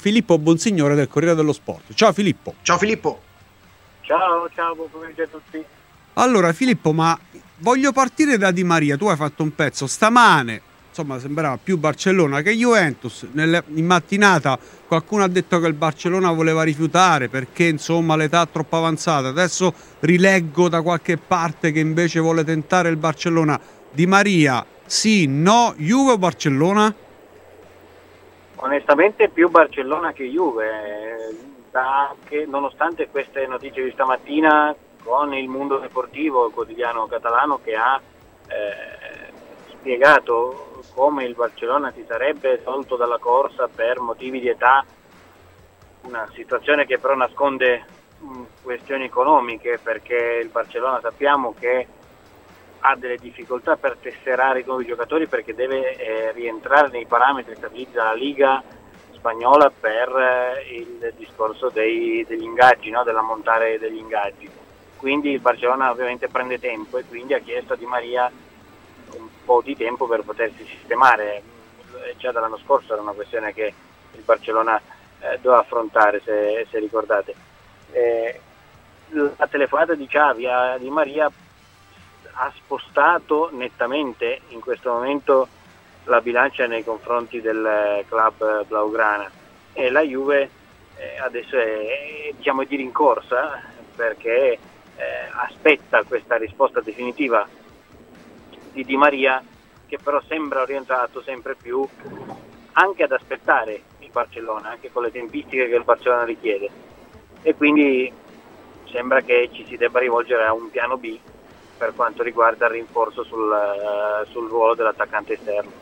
Filippo Bonsignore del Corriere dello Sport. Ciao Filippo. Ciao Filippo. Ciao, buon pomeriggio a tutti. Allora Filippo, ma voglio partire da Di Maria. Tu hai fatto un pezzo stamane, insomma sembrava più Barcellona che Juventus. In mattinata qualcuno ha detto che il Barcellona voleva rifiutare perché insomma l'età è troppo avanzata. Adesso rileggo da qualche parte che invece vuole tentare il Barcellona. Di Maria, sì, no, Juve o Barcellona? Onestamente più Barcellona che Juve, nonostante queste notizie di stamattina con il Mundo Deportivo, il quotidiano catalano, che ha spiegato come il Barcellona si sarebbe tolto dalla corsa per motivi di età, una situazione che però nasconde questioni economiche, perché il Barcellona sappiamo che ha delle difficoltà per tesserare i nuovi giocatori, perché deve rientrare nei parametri stabiliti dalla Liga spagnola per il discorso degli ingaggi, no? Dell'ammontare degli ingaggi. Quindi il Barcellona ovviamente prende tempo e quindi ha chiesto a Di Maria un po' di tempo per potersi sistemare. Già dall'anno scorso era una questione che il Barcellona doveva affrontare, se ricordate. La telefonata di Xavi a Di Maria ha spostato nettamente in questo momento la bilancia nei confronti del club blaugrana, e la Juve adesso è di rincorsa, perché aspetta questa risposta definitiva di Maria, che però sembra orientato sempre più anche ad aspettare il Barcellona, anche con le tempistiche che il Barcellona richiede, e quindi sembra che ci si debba rivolgere a un piano B per quanto riguarda il rinforzo sul ruolo dell'attaccante esterno.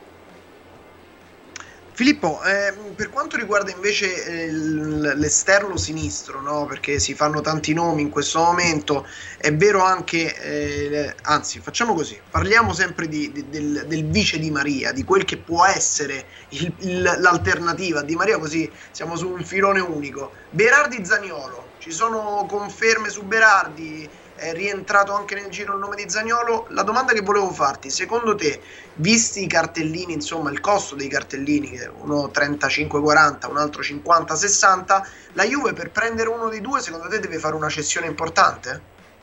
Filippo, per quanto riguarda invece l'esterno sinistro, no? Perché si fanno tanti nomi in questo momento, è vero anche, anzi facciamo così, parliamo sempre del vice Di Maria, di quel che può essere l'alternativa a Di Maria, così siamo su un filone unico. Berardi-Zaniolo, ci sono conferme su Berardi? È rientrato anche nel giro il nome di Zaniolo. La domanda che volevo farti, secondo te, visti i cartellini, insomma il costo dei cartellini, che uno 35-40, un altro 50-60, la Juve per prendere uno dei due secondo te deve fare una cessione importante?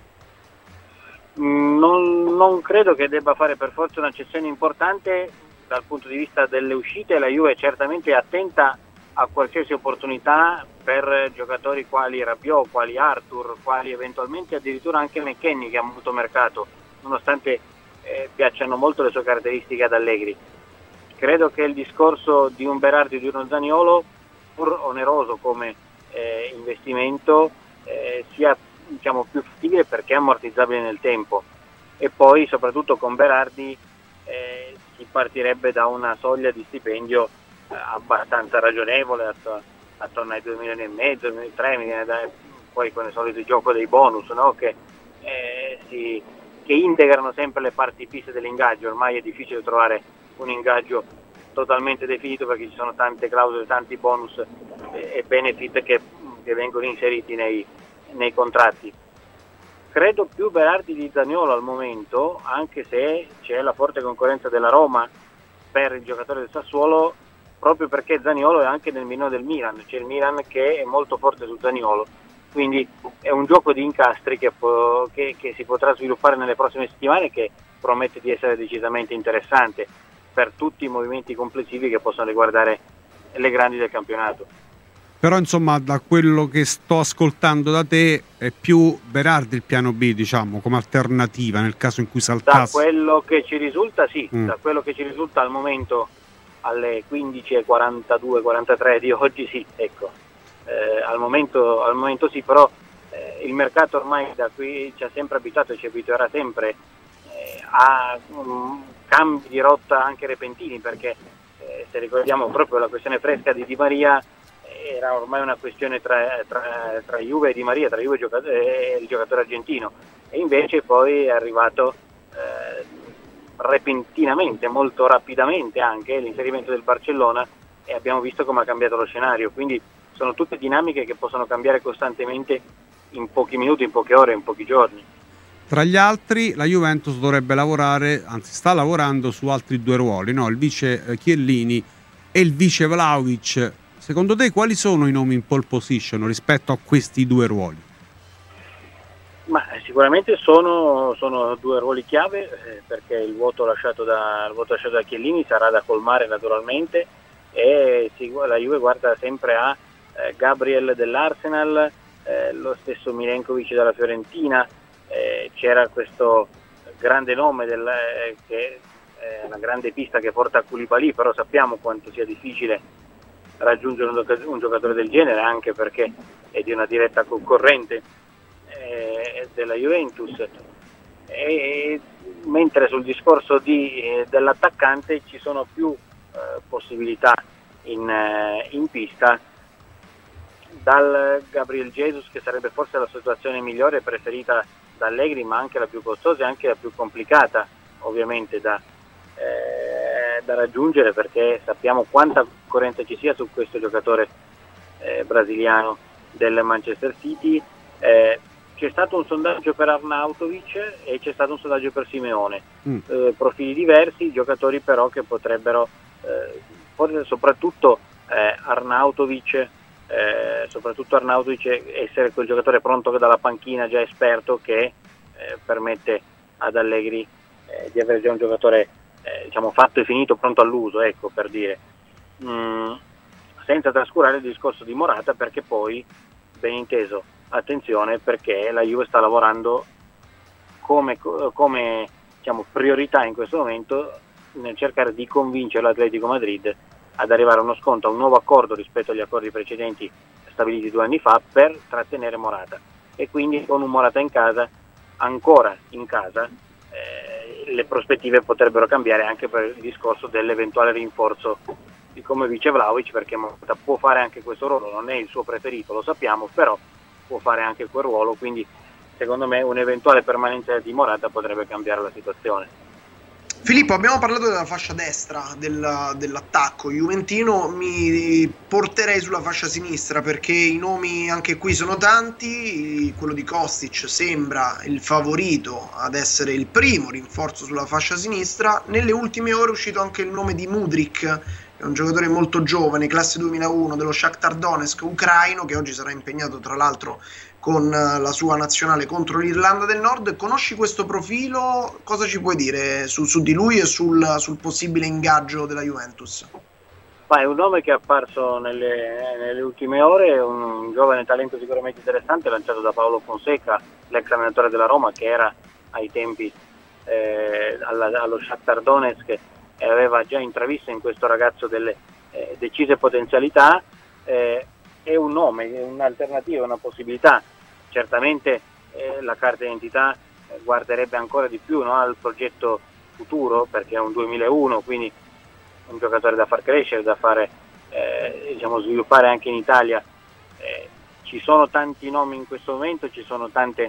Non credo che debba fare per forza una cessione importante dal punto di vista delle uscite. La Juve certamente è attenta a qualsiasi opportunità per giocatori quali Rabiot, quali Arthur, quali eventualmente addirittura anche McKennie, che ha molto mercato, nonostante piacciono molto le sue caratteristiche ad Allegri. Credo che il discorso di un Berardi e di uno Zaniolo, pur oneroso come investimento, sia più fattibile perché è ammortizzabile nel tempo, e poi soprattutto con Berardi si partirebbe da una soglia di stipendio abbastanza ragionevole, attorno ai 2,5 milioni, 2,3 milioni, poi con il solito gioco dei bonus, no? che integrano sempre le parti fisse dell'ingaggio. Ormai è difficile trovare un ingaggio totalmente definito, perché ci sono tante clausole, tanti bonus e benefit che vengono inseriti nei contratti. Credo più Berardi di Zaniolo al momento, anche se c'è la forte concorrenza della Roma per il giocatore del Sassuolo, proprio perché Zaniolo è anche nel mirino del Milan. C'è il Milan che è molto forte su Zaniolo, quindi è un gioco di incastri che si potrà sviluppare nelle prossime settimane, che promette di essere decisamente interessante per tutti i movimenti complessivi che possono riguardare le grandi del campionato. Però insomma, da quello che sto ascoltando da te, è più Berardi il piano B, diciamo, come alternativa nel caso in cui saltasse. Da quello che ci risulta, sì, da quello che ci risulta al momento, alle 15:42-43 di oggi, sì, ecco. Al momento sì, però il mercato ormai da qui ci ha sempre abituato e ci abituerà sempre a cambi di rotta anche repentini, perché se ricordiamo proprio la questione fresca di Di Maria, era ormai una questione tra Juve e Di Maria, tra Juve e il giocatore argentino, e invece poi è arrivato repentinamente, molto rapidamente, anche l'inserimento del Barcellona, e abbiamo visto come ha cambiato lo scenario. Quindi sono tutte dinamiche che possono cambiare costantemente in pochi minuti, in poche ore, in pochi giorni. Tra gli altri la Juventus dovrebbe lavorare, anzi sta lavorando su altri due ruoli, no? Il vice Chiellini e il vice Vlahovic. secondo te quali sono i nomi in pole position rispetto a questi due ruoli? Ma sicuramente sono due ruoli chiave, perché il vuoto lasciato da Chiellini sarà da colmare naturalmente, e la Juve guarda sempre a Gabriel dell'Arsenal, lo stesso Milenkovic della Fiorentina, c'era questo grande nome che è una grande pista che porta a Koulibaly, però sappiamo quanto sia difficile raggiungere un giocatore del genere, anche perché è di una diretta concorrente della Juventus, e mentre sul discorso dell'attaccante ci sono più possibilità in pista, dal Gabriel Jesus, che sarebbe forse la situazione migliore preferita da Allegri, ma anche la più costosa e anche la più complicata ovviamente da raggiungere, perché sappiamo quanta concorrenza ci sia su questo giocatore brasiliano del Manchester City. C'è stato un sondaggio per Arnautovic e c'è stato un sondaggio per Simeone, profili diversi, giocatori però che potrebbero, forse soprattutto Arnautovic, essere quel giocatore pronto dalla panchina, già esperto, che permette ad Allegri di avere già un giocatore diciamo fatto e finito, pronto all'uso, ecco, per dire, senza trascurare il discorso di Morata, perché poi, ben inteso, attenzione, perché la Juve sta lavorando come diciamo, priorità in questo momento nel cercare di convincere l'Atletico Madrid ad arrivare a uno sconto, a un nuovo accordo rispetto agli accordi precedenti stabiliti 2 anni fa, per trattenere Morata, e quindi con un Morata ancora in casa, le prospettive potrebbero cambiare anche per il discorso dell'eventuale rinforzo di come vice Vlahovic, perché Morata può fare anche questo ruolo, non è il suo preferito, lo sappiamo, però può fare anche quel ruolo, quindi secondo me un'eventuale permanenza di Morata potrebbe cambiare la situazione. Filippo, abbiamo parlato della fascia destra dell'attacco juventino, mi porterei sulla fascia sinistra, perché i nomi anche qui sono tanti. Quello di Kostic sembra il favorito ad essere il primo rinforzo sulla fascia sinistra. Nelle ultime ore è uscito anche il nome di Mudryk, è un giocatore molto giovane, classe 2001 dello Shakhtar Donetsk, ucraino, che oggi sarà impegnato tra l'altro con la sua nazionale contro l'Irlanda del Nord. Conosci questo profilo? Cosa ci puoi dire su di lui e sul possibile ingaggio della Juventus? È un nome che è apparso nelle ultime ore, è un giovane talento sicuramente interessante, lanciato da Paolo Fonseca, l'ex allenatore della Roma, che era ai tempi allo Shakhtar Donetsk, e aveva già intravisto in questo ragazzo delle decise potenzialità. È un nome, è un'alternativa, una possibilità. Certamente la carta d'identità guarderebbe ancora di più, no, al progetto futuro, perché è un 2001, quindi un giocatore da far crescere, da fare diciamo, sviluppare anche in Italia. Ci sono tanti nomi in questo momento, ci sono tante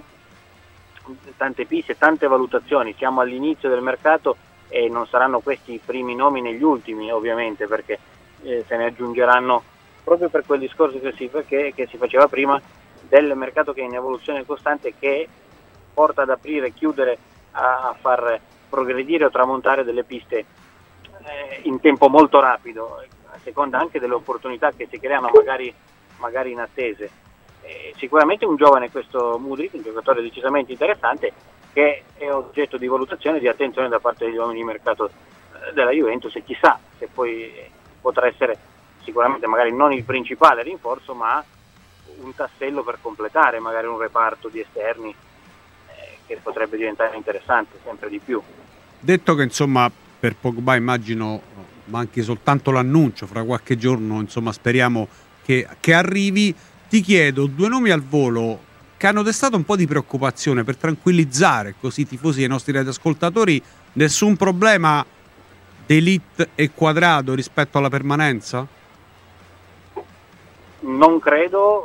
piste, tante valutazioni. Siamo all'inizio del mercato e non saranno questi i primi nomi negli ultimi, ovviamente, perché se ne aggiungeranno, proprio per quel discorso che si faceva prima, del mercato che è in evoluzione costante, che porta ad aprire e chiudere, a far progredire o tramontare delle piste in tempo molto rapido, a seconda anche delle opportunità che si creano magari inattese. Sicuramente un giovane, questo Mudryk, un giocatore decisamente interessante, che è oggetto di valutazione e di attenzione da parte degli uomini di mercato della Juventus, e chissà se poi potrà essere sicuramente magari non il principale rinforzo, ma un tassello per completare magari un reparto di esterni che potrebbe diventare interessante sempre di più. Detto che insomma per Pogba immagino manchi soltanto l'annuncio, fra qualche giorno insomma speriamo che arrivi, ti chiedo 2 nomi al volo che hanno destato un po' di preoccupazione, per tranquillizzare così i tifosi e i nostri radioascoltatori. Nessun problema d'Elite e Quadrado rispetto alla permanenza? Non credo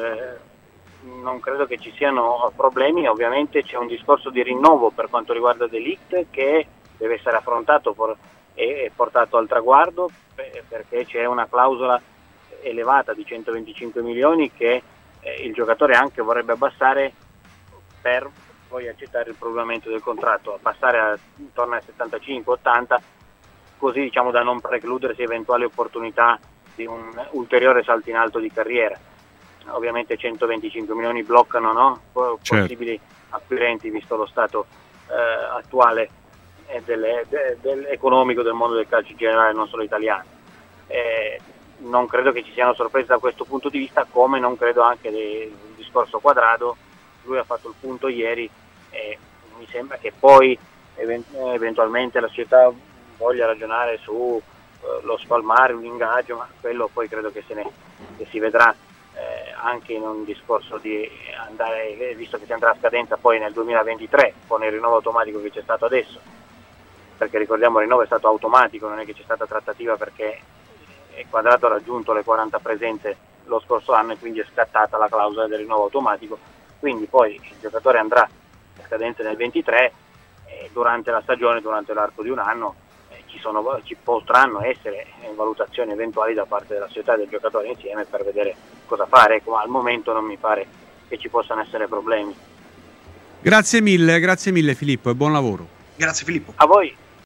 che ci siano problemi. Ovviamente c'è un discorso di rinnovo per quanto riguarda De Ligt, che deve essere affrontato e portato al traguardo, perché c'è una clausola elevata di 125 milioni che il giocatore anche vorrebbe abbassare per poi accettare il prolungamento del contratto, a passare intorno ai 75-80, così diciamo da non precludersi eventuali opportunità di un ulteriore salto in alto di carriera. Ovviamente 125 milioni bloccano, no? Possibili acquirenti, visto lo stato attuale economico del mondo del calcio in generale, non solo italiano. Non credo che ci siano sorprese da questo punto di vista, come non credo anche del discorso Quadrado. Lui ha fatto il punto ieri e mi sembra che poi eventualmente la società voglia ragionare su lo spalmare un ingaggio, ma quello poi credo che si vedrà anche in un discorso di andare, visto che si andrà a scadenza poi nel 2023 con il rinnovo automatico che c'è stato adesso, perché ricordiamo il rinnovo è stato automatico, non è che c'è stata trattativa, perché Quadrato ha raggiunto le 40 presenze lo scorso anno e quindi è scattata la clausola del rinnovo automatico, quindi poi il giocatore andrà a scadenza nel 23 e durante la stagione, durante l'arco di un anno ci potranno essere valutazioni eventuali da parte della società e del giocatore insieme per vedere cosa fare, ma al momento non mi pare che ci possano essere problemi. Grazie mille Filippo e buon lavoro. Grazie Filippo. A voi.